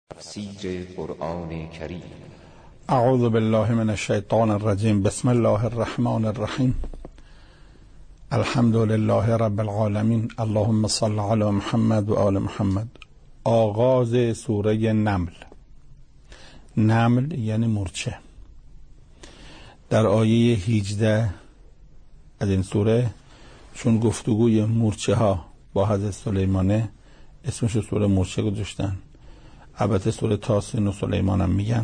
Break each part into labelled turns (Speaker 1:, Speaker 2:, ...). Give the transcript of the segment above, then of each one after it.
Speaker 1: تفسیر قرآن کریم.
Speaker 2: اعوذ بالله من الشیطان الرجیم. بسم الله الرحمن الرحیم. الحمد لله رب العالمین. اللهم صل علی محمد و آل محمد. آغاز سوره نمل. نمل یعنی مورچه. در آیه 18 از این سوره، چون گفتگوی مورچه ها با حضرت سلیمانه، اسمش رو سوره مورچه گذاشتن. البته سوره طاسین و سلیمان هم میگن.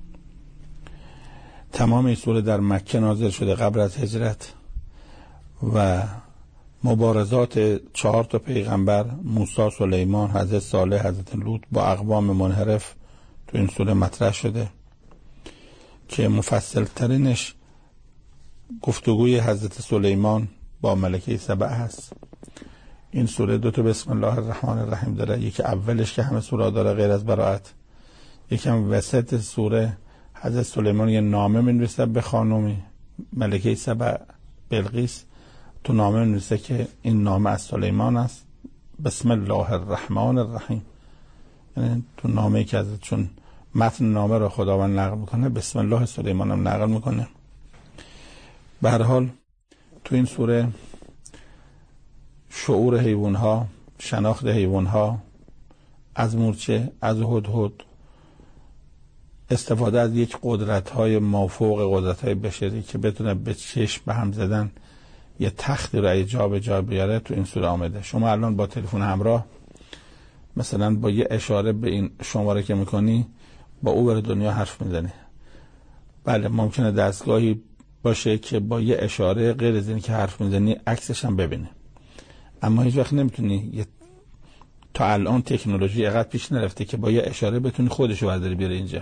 Speaker 2: تمام این سوره در مکه نازل شده قبل از هجرت و مبارزات 4 پیغمبر، موسی، سلیمان، حضرت صالح، حضرت لوط با اقوام منحرف تو این سوره مطرح شده که مفصل ترینش گفتگوی حضرت سلیمان با ملکه سبع هست. این سوره 2 بسم الله الرحمن الرحیم داره. یکی اولش که همه سوره داره غیر از براءت. یکم وسط سوره حضرت سلیمان یه نامه می‌نویسه به خانمی ملکه سبع بلقیس. تو نامه می‌نویسه که این نامه از سلیمان است. بسم الله الرحمن الرحیم. یعنی تو نامه‌ای که از چون متن نامه رو خداوند نقل میکنه، بسم الله سلیمان هم نقل میکنه. به هر حال تو این سوره شعور حیوان‌ها، شناخت حیوان‌ها، از مورچه، از هدهد، استفاده از یک قدرت‌های مافوق قدرت‌های بشری که بتونه به چشم به هم زدن یه تختی رو جا به جا بیاره تو این سوره آمده. شما الان با تلفن همراه مثلا با یه اشاره به این شماره که میکنی با او بر دنیا حرف میزنی. بله ممکنه دستگاهی باشه که با یه اشاره غیر از این که حرف میزنی عکسش هم ببینه، اما هیچ وقت نمیتونی. تا الان تکنولوژی اینقدر پیش نرفته که با یه اشاره بتونی خودشو برداری بیاره اینجا.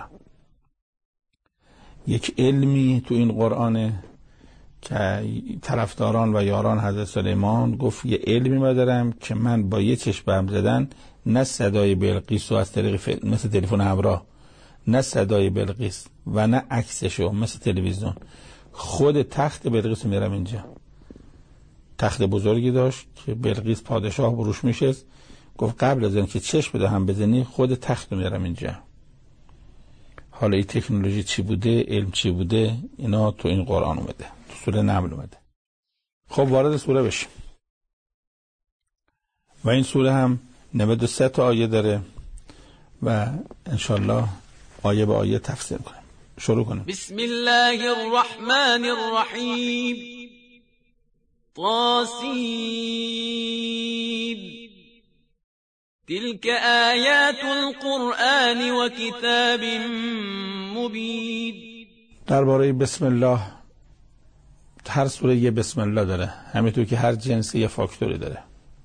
Speaker 2: یک علمی تو این قرآنه که طرفداران و یاران حضرت سلیمان گفت یه علمی مدارم که من با یه چشم به هم زدن، نه صدای بلقیس رو از طریق مثل تلفن همراه، نه صدای بلقیس و نه عکسشو مثل تلویزیون، خود تخت بلقیس رو میارم اینجا. تخت بزرگی داشت که بلقیس پادشاه بروش میشست. گفت قبل از اینکه چشم به هم بزنی خود تخت رو میارم اینجا. حالا این تکنولوژی چی بوده، علم چی بوده، اینا تو این قرآن اومده، تو سوره نمل اومده. خب وارد سوره بشیم. و این سوره هم 93 آیه داره و انشالله آیه به آیه تفسیر کنیم. شروع کنیم.
Speaker 3: بسم الله الرحمن الرحیم. طاسین. تلك آیات القرآن و کتاب مبین. درباره
Speaker 2: بسم الله، هر سوره یه بسم الله داره، همینطور که هر جنسی یه فاکتوری داره.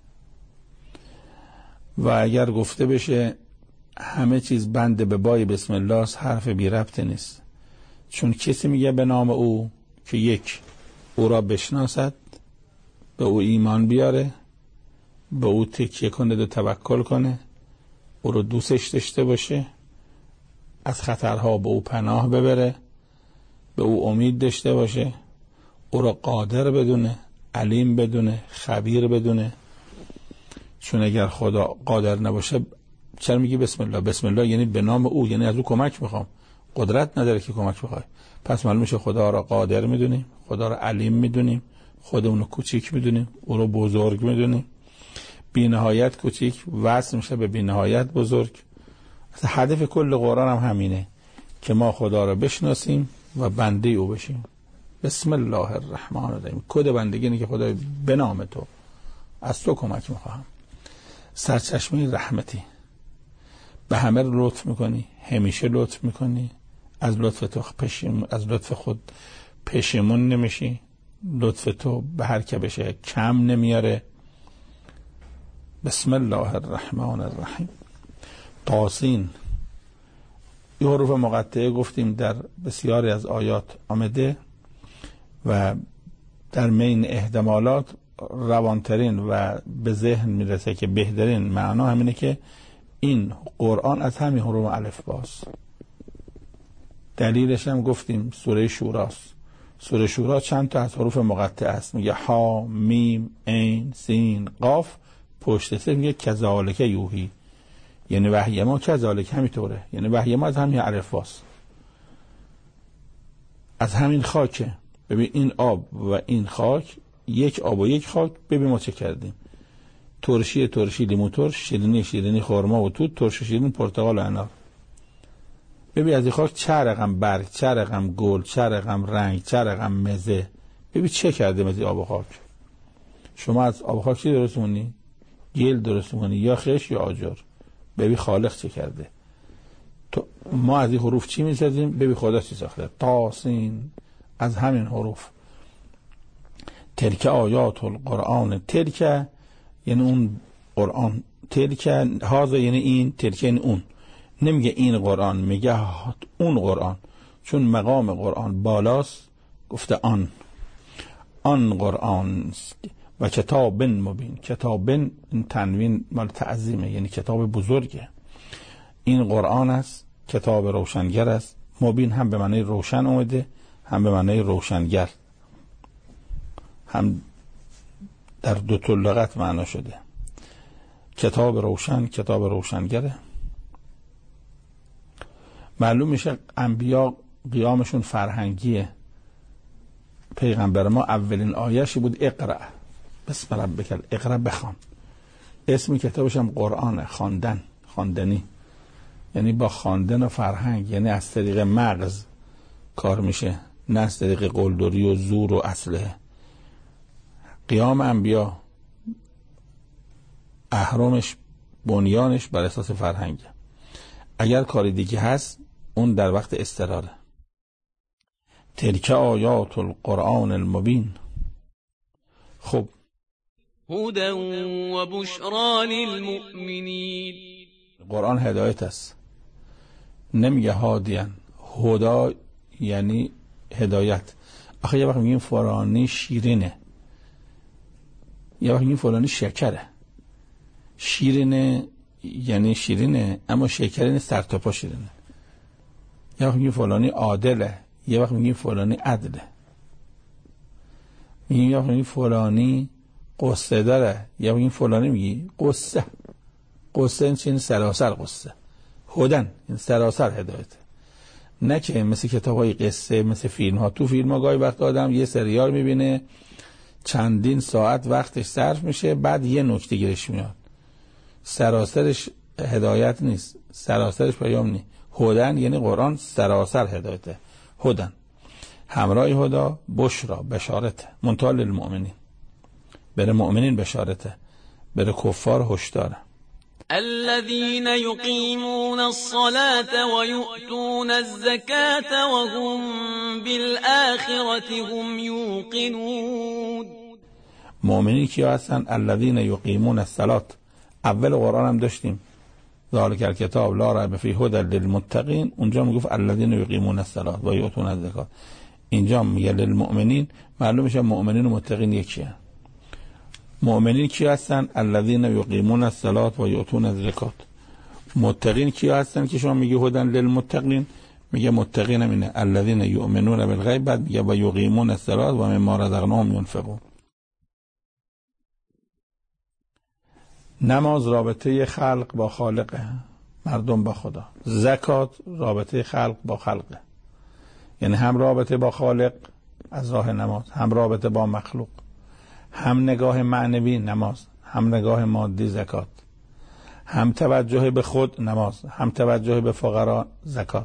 Speaker 2: و اگر گفته بشه همه چیز بند به بای بسم الله است، حرف بی ربط نیست. چون کسی میگه به نام او که یک، او را بشناسد، به او ایمان بیاره، به او تکیه کنه و توکل کنه، او رو دوستش داشته باشه، از خطرها به او پناه ببره، به او امید داشته باشه، او را قادر بدونه، علیم بدونه، خبیر بدونه. چون اگر خدا قادر نباشه چرا میگی بسم الله؟ بسم الله یعنی به نام او، یعنی از او کمک میخوام. قدرت نداره که کمک بخوای. پس معلوم میشه خدا را قادر میدونیم، خدا را علیم میدونیم، خودمون رو کوچیک میدونیم، او رو بزرگ میدونیم. بی نهایت کوچیک وصل میشه به بی نهایت بزرگ. هدف کل قرآن هم همینه که ما خدا را بشناسیم و بنده او بشیم. بسم الله الرحمن الرحیم. کد بندگی اینه که خدای به نام تو از تو کمک میخواهم. سرچشمه رحمتی، به همه لطف میکنی، همیشه لطف میکنی، از لطف تو از لطف خود پشیمون نمیشی، لطف تو به هر که بشه کم نمیاره. بسم الله الرحمن الرحیم. طاسین. این حروف مقطعه گفتیم در بسیاری از آیات آمده و در مین احتمالات روانترین و به ذهن میرسه که بهترین معنا همینه که این قرآن از همین حروف الف باست. دلیلش هم گفتیم سوره شوراست. سوره شورا چند تا از حروف مقطعه است. میگه ها، میم، عین، سین، قاف، پشت سر میگه کذالک یوحی، یعنی وحی ما کذالک همینطوره، یعنی وحی ما از همین الفاست، از همین خاکه. ببین این آب و این خاک، یک آب و یک خاک، ببین ما چه کردیم. ترشی لیمو ترش، شیرینی خرما و توت، ترش شیرین پرتقال و انار. ببین از این خاک چه رقم برگ، چه رقم گل، چه رقم رنگ، چه رقم مزه. ببین چه کردیم از این آب و خاک. شما از آب و خاک چی درست مونی؟ گل درست مونی، یا خش یا آجر. ببین خالق چه کرده. تو ما از این حروف چی می‌سازیم؟ ببین خدا چی ساخته. طاسین، از همین حروف. تلک آیات القرآن، تلک یعنی اون قرآن، تلک هذا یعنی این، تلک یعنی اون. نمیگه این قرآن، میگه اون قرآن، چون مقام قرآن بالاست گفته آن قرآن و کتاب مبین. کتاب این تنوین مال تعظیمه، یعنی کتاب بزرگه. این قرآن است، کتاب روشنگر است. مبین هم به معنی روشن اومده، هم به معنی روشنگر، هم در دو تا لغت معنا شده. کتاب روشن، کتاب روشنگره. معلوم میشه انبیا قیامشون فرهنگیه. پیغمبر ما اولین آیه‌اش بود اقرأ بسم ربک، اقرأ بخوان. اسم کتابش هم قرآنه، خواندنی، یعنی با خواندن و فرهنگ، یعنی از طریق مغز کار میشه، نه از طریق قلدری و زور و اسلحه. قیام انبیا اهرامش، بنیانش بر اساس فرهنگه. اگر کاری دیگه هست اون در وقت استراره. تلک آیات القرآن المبین. خب
Speaker 3: هدى و بشرا للمؤمنین.
Speaker 2: قرآن هدایت است، نمیگه هادیان. هدا یعنی هدایت. آخه یه وقت میگیم فلانی شیرینه، یه وقت میگیم فلانی شکره. شیرینه یعنی شیرینه اما شکرینه، سر تا پا شیرینه. یه وقت میگیم فلانی عادله، یه وقت میگیم فلانی عدله. یه وقت میگیم فلانی قصه داره، یه وقت میگیم فلانی میگی قصه. قصه این چین سراسر قصه. هدن این سراسر هدایته، نه که مثل کتاب‌های قصه، مثل فیلم ها. تو فیلم ها گاهی وقت آدم یه سریال میبینه، چندین ساعت وقتش صرف میشه، بعد یه نکته گیرش میاد، سراسرش هدایت نیست، سراسرش پیام نیست. هدن یعنی قرآن سراسر هدایته. هدن همراه هدا، بشرا بشارته، منتهی للمؤمنین، بر مؤمنین بشارته، بر کفار هشداره.
Speaker 3: الذين يقيمون الصلاة ويؤتون الزكاة وهم بالآخرة هم يوقنون.
Speaker 2: مؤمنین کیا هستن؟ الذين يقيمون الصلاة. اول قرآن هم داشتیم ذالک الکتاب لا ریب فیه هدی للمتقین. اونجا میگفت الذين يقيمون الصلاة و یؤتون الزکات. اینجا میگه للمؤمنین. معلوم میشه مؤمنین و متقین یکیه. مؤمنین کی هستن؟ الذين يقيمون الصلاة و یؤتون الزکات. متقین کی هستن که شما میگی هدن للمتقین؟ میگه متقین همینه الذين يؤمنون بالغیب، بعد میگه و یقیمون الصلاة و مما رزقناهم ينفقون. نماز رابطه خلق با خالقه، مردم با خدا. زکات رابطه خلق با خلقه، یعنی هم رابطه با خالق از راه نماز، هم رابطه با مخلوق. هم نگاه معنوی نماز، هم نگاه مادی زکات. هم توجه به خود نماز، هم توجه به فقرا زکات.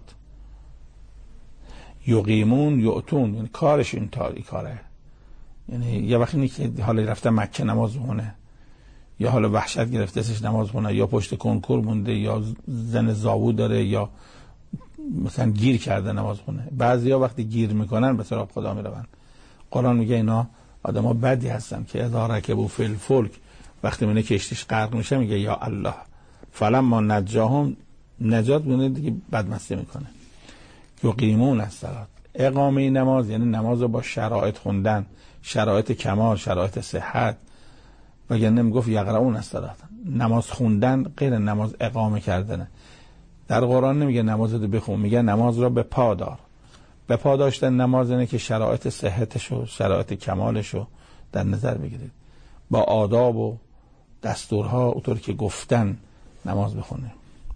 Speaker 2: یقیمون یؤتون یعنی کارش این کاره. یعنی یه وقتی که حالا رفته مکه نماز بخونه، یا حالا وحشت گرفتهش نماز خونه، یا پشت کنکور مونده، یا زن زاوو داره، یا مثلا گیر کرده نماز خونه. بعضیا وقتی گیر میکنن به سراغ خدا میرون. قرآن میگه اینا آدما بدی هستن که اذا رکبوا فی الفلک، وقتی منه کشتیش غرق میشه میگه یا الله فلما نجاهم، نجات میونه دیگه بدمستی میکنه. یقیمون الصلاة، اقامه نماز یعنی نماز رو با شرایط خوندن، شرایط کمال، شرایط صحت. وگرنه میگفت یقرؤون الصلاة، نماز خوندن غیر نماز اقامه کردنه. در قرآن نمیگه نماز رو بخون، میگه نماز رو به پا دار. به پا داشتن نماز اینه که شرایط صحتش و شرایط کمالش رو در نظر بگیرید، با آداب و دستورها اونطور که گفتن نماز بخونه.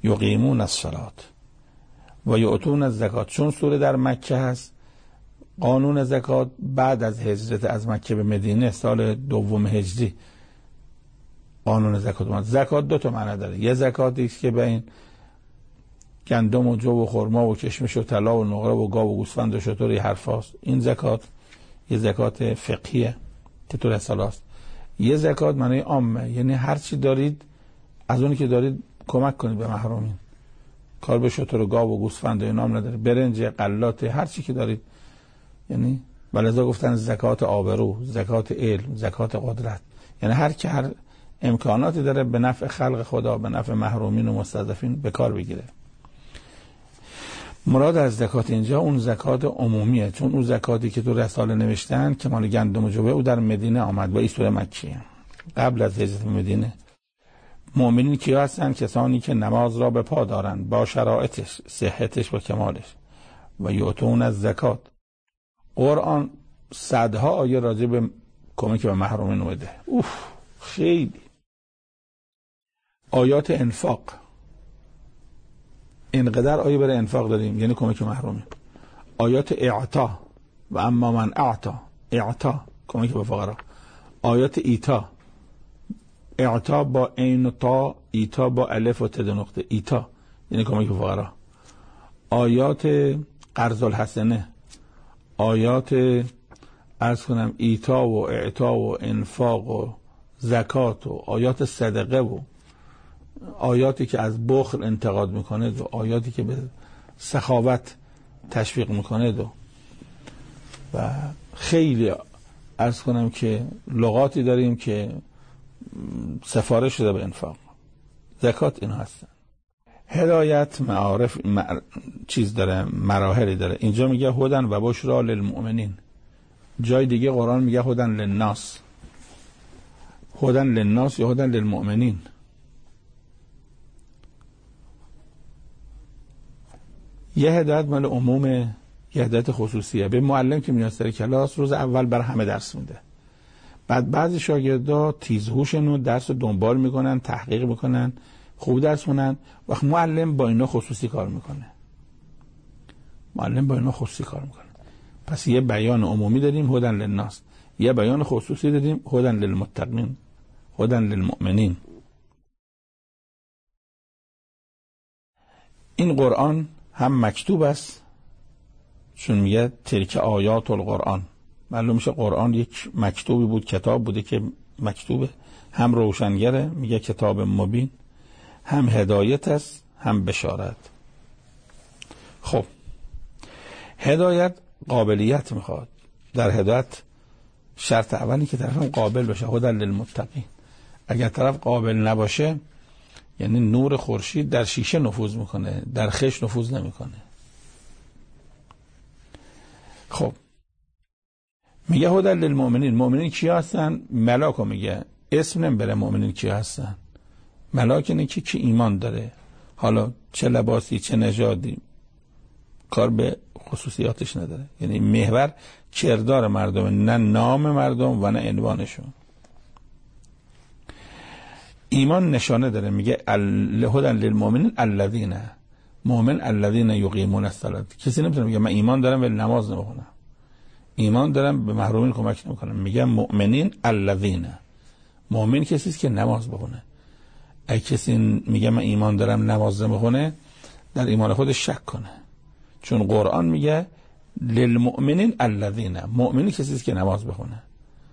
Speaker 2: یقیمون الصلات و یؤتون الزکات. چون سوره در مکه هست، قانون زکات بعد از هجرت از مکه به مدینه سال 2 هجری قانون زکات اومد. زکات 2 تا معنی داره. یه زکاتی است که به این گندم و جو و خرما و کشمش و طلا و نقره و گاو و گوسفند و شتر این حرفاست. این زکات یه زکات فقهیه که تو رساله است. یه زکات معنی عامه، یعنی هر چی دارید از اونی که دارید کمک کنید به محرومین. کار به شتر و گاو و گوسفند و اینا هم نداره، برنج، غلات، هر چی که دارید. یعنی ولذا گفتن زکات آبرو، زکات علم، زکات قدرت. یعنی هر کی هر امکاناتی داره به نفع خلق خدا، به نفع محرومین و مستضعفین به کار بگیره. مراد از زکات اینجا اون زکات عمومیه، چون اون زکاتی که تو رساله نوشتن که مال گندم و جوه او در مدینه آمد با این سوره مکیه قبل از هجرت به مدینه. مؤمنین کیا هستن؟ کسانی که نماز را به پا دارن با شرایطش، صحتش و کمالش. و یؤتون الزکات. قرآن صدها آیه راجع به کمک به محرومین اومده. خیلی آیات انفاق، اینقدر آیه برای انفاق داریم، یعنی کمک به محرومین. آیات اعطا و اما من اعطا کمک به فقرا. آیات ایتا، اعطا با عین و تا، ایتا با الف و ت نقطه، ایتا یعنی کمک به فقرا. آیات قرض الحسنه، آیات عرض کنم ایتا و اعطا و انفاق و زکات و آیات صدقه و آیاتی که از بخل انتقاد میکنه و آیاتی که به سخاوت تشویق میکنه و خیلی عرض کنم که لغاتی داریم که سفارش شده به انفاق. زکات اینا هستن. هدایت معارف چیز داره، مراحلی داره. اینجا میگه هدن و بشرا للمؤمنین، جای دیگه قرآن میگه هدن للناس. هدن للناس یا هدن للمؤمنین. یه هدایت مال عمومه، یه هدایت خصوصیه. به معلم که میاد سر کلاس روز اول بر همه درس میده، بعد بعضی شاگردا تیزهوشن و درس رو دنبال میکنن، تحقیق میکنن، خوب درس خونن، وقت معلم با اینا خصوصی کار میکنه. پس یه بیان عمومی داریم هدن للناس، یه بیان خصوصی داریم هدن للمتقین، هدن للمؤمنین. این قرآن هم مکتوب است، چون میگه تلک آیات القرآن، معلوم میشه قرآن یک مکتوبی بود، کتاب بوده که مکتوبه، هم روشنگره، میگه کتاب مبین، هم هدایت است هم بشارت. خب هدایت قابلیت میخواد. در هدایت شرط اولی که طرف قابل بشه، هدن للمتقین. اگر طرف قابل نباشه، یعنی نور خورشید در شیشه نفوذ میکنه، در خش نفوذ نمیکنه. خب میگه هدن للمؤمنین. مؤمنین کیا هستن؟ ملاکو میگه، اسم نمیبره مؤمنین کیا هستن. ملاک اینه که کی ایمان داره، حالا چه لباسی چه نژادی، کار به خصوصیاتش نداره. یعنی محور کردار مردم، نه نام مردم و نه عنوانشون. ایمان نشانه داره، میگه هدن للمؤمنین الذین، مؤمن الذین یقیمون الصلاة. کسی نمیتونه میگه من ایمان دارم ولی نماز نمیخونم، ایمان دارم به محرومین کمک نمیکنم. میگه مؤمنین الذین، مؤمن کسی است که نماز بخونه. اگه کسی میگه من ایمان دارم نماز نمیخونه، در ایمان خودش شک کنه، چون قرآن میگه للمؤمنین الذین، مؤمنی کسی است که نماز بخونه.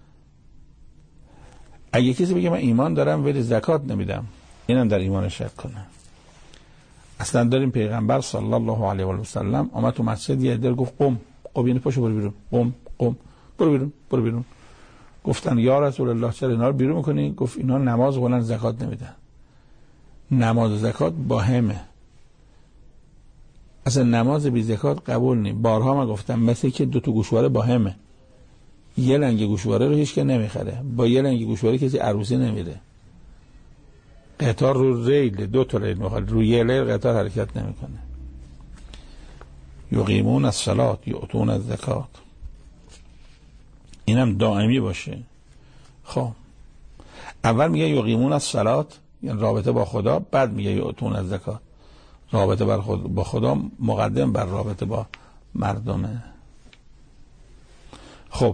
Speaker 2: اگه کسی بگه من ایمان دارم ولی زکات نمیدم، اینم در ایمان شک کنه. اصلا داریم پیغمبر صلی الله علیه و سلم آمد تو مسجد، یه در گفت قم، یعنی پاشو برو بیرون، قم برو بیرون. گفتن یا رسول الله چرا اینا رو بیرون میکنی؟ گفت اینا نماز خونن زکات نمیدن. نماز و زکات با همه، اصلا نماز بی زکات قبول نی. بارها من گفتم مثل که 2 تا گوشواره با همه، یه لنگ گوشواره رو هیچ که نمیخره، با یه لنگ گوشواره کسی عروسی نمیره. قطار رو ریل 2 تا ریل میخواد، روی یه ریل قطار حرکت نمیکنه. یقیمون الصلاة یؤتون الزکات، اینم دائمی باشه. خب اول میگه یقیمون الصلاة، یعنی رابطه با خدا، بعد میگه یؤتون الزکات. رابطه با خدا مقدم بر رابطه با مردمه. خب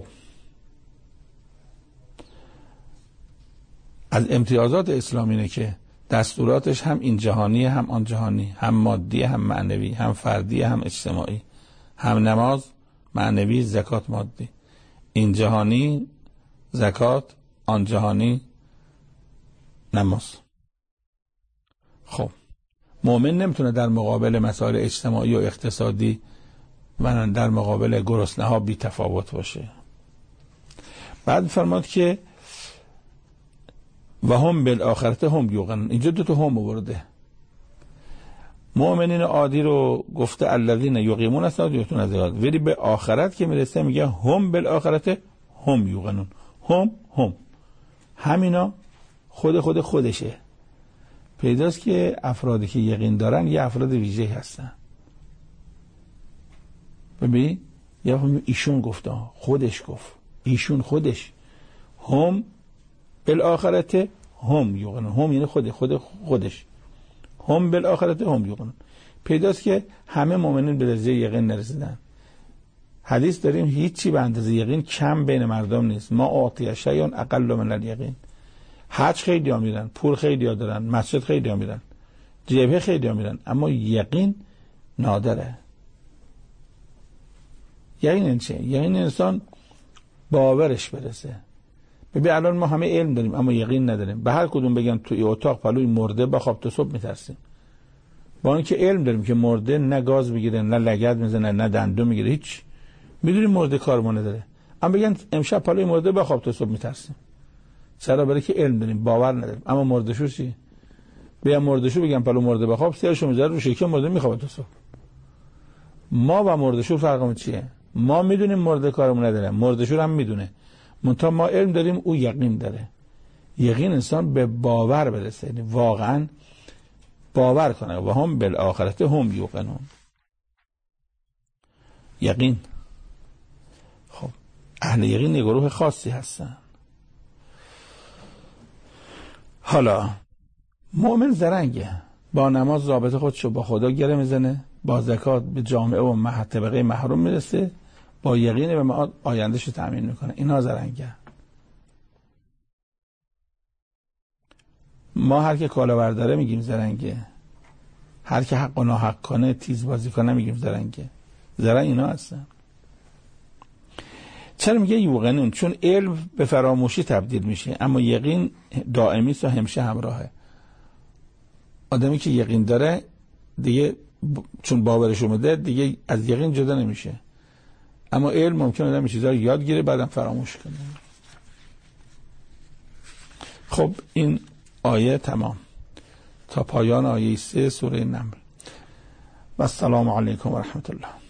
Speaker 2: از امتیازات اسلام اینه که دستوراتش هم این جهانی هم آن جهانی، هم مادی هم معنوی، هم فردی هم اجتماعی، هم نماز معنوی، زکات مادی، این جهانی زکات، آن جهانی نماز. خب مؤمن نمیتونه در مقابل مسائل اجتماعی و اقتصادی و در مقابل گرسنه ها بی تفاوت باشه. بعد فرماد که و هم بالآخرت هم یوقنون، اینجا دو تا هم آورده. مؤمنین عادی رو گفته الذین یقیمون الصلاة و یؤتون الزکات، ولی به آخرت که میرسه میگه هم بالآخرت هم یوقنون. هم همینا خودشه. پیداست که افرادی که یقین دارن یه افراد ویژه هستن. ببین یا ایشون گفته، خودش گفت، ایشون خودش. هم بالآخرت هم یوقنون، هم یعنی خودش. هم بالآخرت هم یوقنون. پیداست که همه مؤمنین به درجه یقین نرسیدن. حدیث داریم هیچی به اندازه یقین کم بین مردم نیست. ما اعطی شیء اقل من الیقین. حج خیلی ها میرن، پول خیلی ها دارن، مسجد خیلی ها میرن، جبهه خیلی ها میرن، اما یقین نادره. یقین چه؟ یقین انسان باورش برسه. ببین الان ما همه علم داریم اما یقین نداریم. به هر کدوم بگن تو اتاق پلوی مرده بخواب تا صبح میترسیم. با اینکه علم داریم که مرده نه گاز میگیره، نه لگد میزنه، نه دندو میگیره، هیچ. میدونیم مرده کارمونه داره، اما بگن امشب پلوی مرده بخواب تا صبح میترسیم. چرا؟ برای که علم داریم، باور نداریم. اما مرده‌شو چی؟ بگم مرده‌شو بگم پلو مرده بخواب، سرشو میذاره رو شکم مرده میخوابه تا صبح. ما و مرده‌شو فرقمون چیه؟ ما میدونیم مرده کارمون نداره، مرده‌شو هم میدونه. منتها ما علم داریم، او یقین داره. یقین انسان به باور برسه، یعنی واقعا باور کنه. و هم بالآخرت هم یوقنون. یقین. خب اهل یقین یه گروه خاصی هستن. حالا مؤمن زرنگه، با نماز رابطه خودشو با خدا گره میزنه، با زکات به جامعه و طبقه محروم میرسه، با یقین به معاد آیندهشو تأمین میکنه. اینا زرنگه. ما هر که کالاور داره میگیم زرنگه، هر که حق و ناحق کنه، تیز بازی کنه میگیم زرنگه. زرنگ اینا هستن. چرا میگه یوقنون؟ چون علم به فراموشی تبدیل میشه، اما یقین دائمی است و همیشه همراهه. آدمی که یقین داره دیگه چون باورش اومده دیگه از یقین جدا نمیشه. اما علم ممکنه آدم چیزا رو یاد گیره بعدم فراموش کنه. خب این آیه تمام تا پایان آیه 3 سوره نمل. و السلام علیکم و رحمت الله.